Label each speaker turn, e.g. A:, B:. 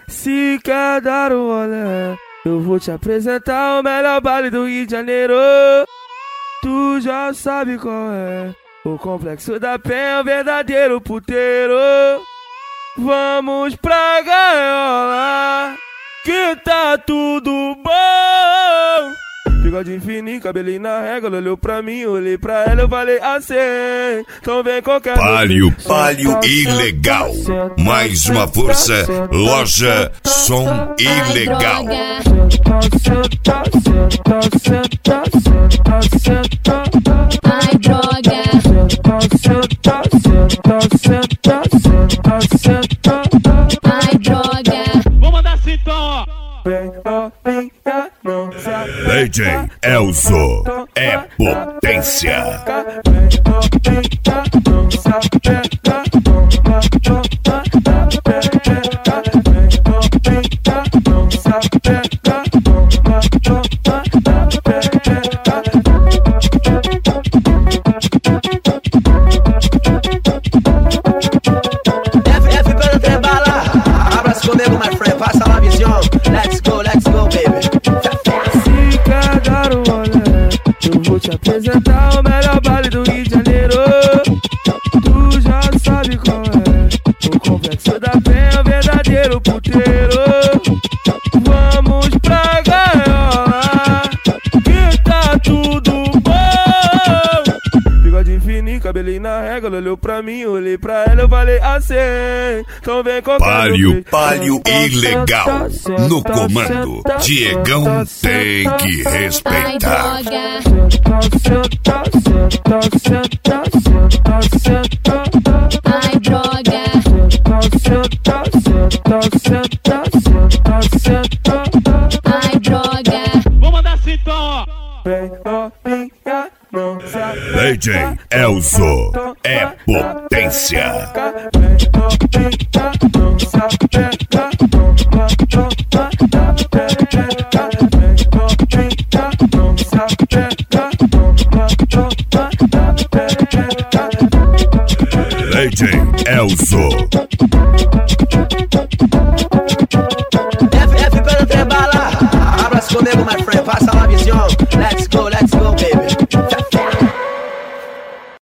A: Se quer dar um rolê, eu vou te apresentar o melhor baile do Rio de Janeiro. Tu já sabe qual é. O Complexo da Penha é o verdadeiro puteiro. Vamos pra gaiola, que tá tudo bom. Bigode fininho, cabelinho na régua, ela olhou pra mim, olhei pra ela, eu falei assim. Então vem qualquer
B: Palio Ilegal. Mais uma força, loja Som Ilegal.
C: Ai, droga. Ai, droga.
D: Vou mandar assim então, ó.
B: DJ Elzo é potência.
E: F pelo trem bala, abraça comigo, my friend, passa lá, visão. Let's go, baby.
A: Se quer dar um rolê, eu vou te apresentar o melhor baile do Rio de Janeiro. Tu já sabe qual é. O Complexo da Penha é o verdadeiro puteiro. Vamos pra gaiola, que tá tudo bom. Bigode fininho, cabelinho na régua, ela olhou pra mim, olhei pra ela, eu falei assim. Então vem qualquer
B: Palio Ilegal. No comando, Diegão tem que
C: Ai,
B: respeitar.
C: droga. Ai, droga. Ai, droga.
D: Vou mandar assim então, ó.
B: DJ Elzo é potência. DJ Elzo.
E: F pelo trem bala, abraça comigo, my friend, passa lá, visão. Let's go, baby.